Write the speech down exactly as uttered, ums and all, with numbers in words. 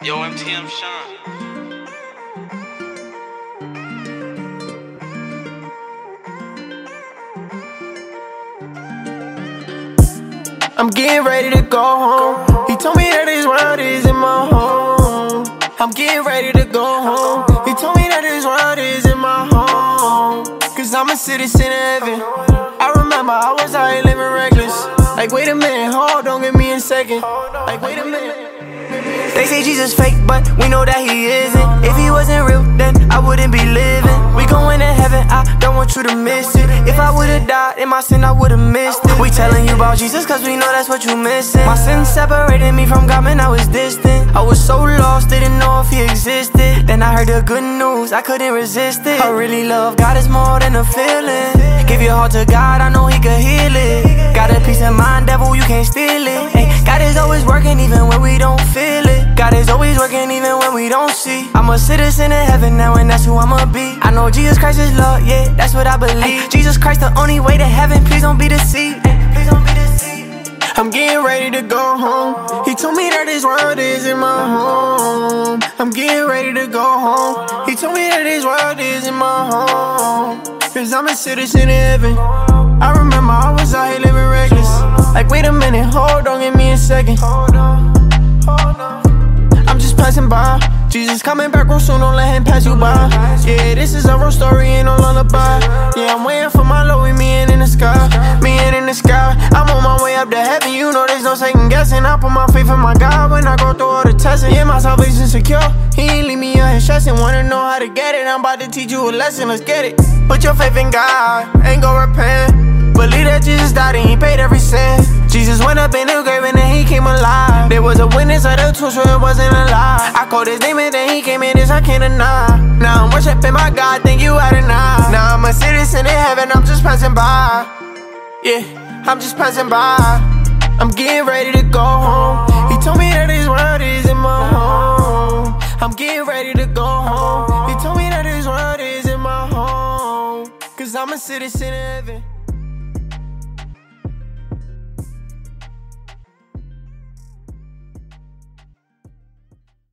Yo, M T M Sean. I'm getting ready to go home. He told me that his world is in my home. I'm getting ready to go home. He told me that his world is in my home. Cause I'm a citizen of heaven. I remember I was out here living reckless. Like wait a minute, hold on, give me a second. Like wait a minute. They say Jesus fake, but we know that he isn't. If he wasn't real, then I wouldn't be living. We going to heaven, I don't want you to miss it. If I would've died in my sin, I would've missed it. We telling you about Jesus cause we know that's what you missing. My sin separated me from God, man, I was distant. I was so lost, didn't know if he existed. Then I heard the good news, I couldn't resist it. I really love God, it's more than a feeling. Give your heart to God, I know he could heal it. Got a peace of mind, devil, you can't steal it. Ay, God is always working even when we don't feel it. God is always working even when we don't see. I'm a citizen in heaven now and that's who I'ma be. I know Jesus Christ is Lord, yeah, that's what I believe. Ay, Jesus Christ the only way to heaven, please don't be deceived. Ay, please don't be deceived. I'm getting ready to go home. He told me that his world is in my home. I'm getting ready to go home. He told me that his world is in my home. Cause I'm a citizen in heaven. I remember I was out here living reckless. Like wait a minute, hold on, give me a second. I'm just passing by. Jesus coming back real soon, don't let him pass you by. Yeah, this is a real story, ain't no lullaby. Yeah, I'm waiting for my Lord with me and in the sky. Me and in the sky. I'm on my way up to heaven, you know there's no second guessing. I put my faith in my God when I go through all the testing. Yeah, my salvation secure. He ain't leave me out here stressing. Wanna know how to get it? I'm about to teach you a lesson, let's get it. Put your faith in God, ain't gon' repent. Believe that Jesus died and he paid every sin. Jesus went up in the grave and then he came alive. There was a witness of the truth, so it wasn't a lie. I called his name and then he came in, this I can't deny. Now I'm worshiping my God, thank you Adonai. Now I'm a citizen in heaven, I'm just passing by. Yeah, I'm just passing by. I'm getting ready to go home. He told me that his world is in my home. I'm getting ready to go home. He told me that his world is in my home. Cause I'm a citizen in heaven.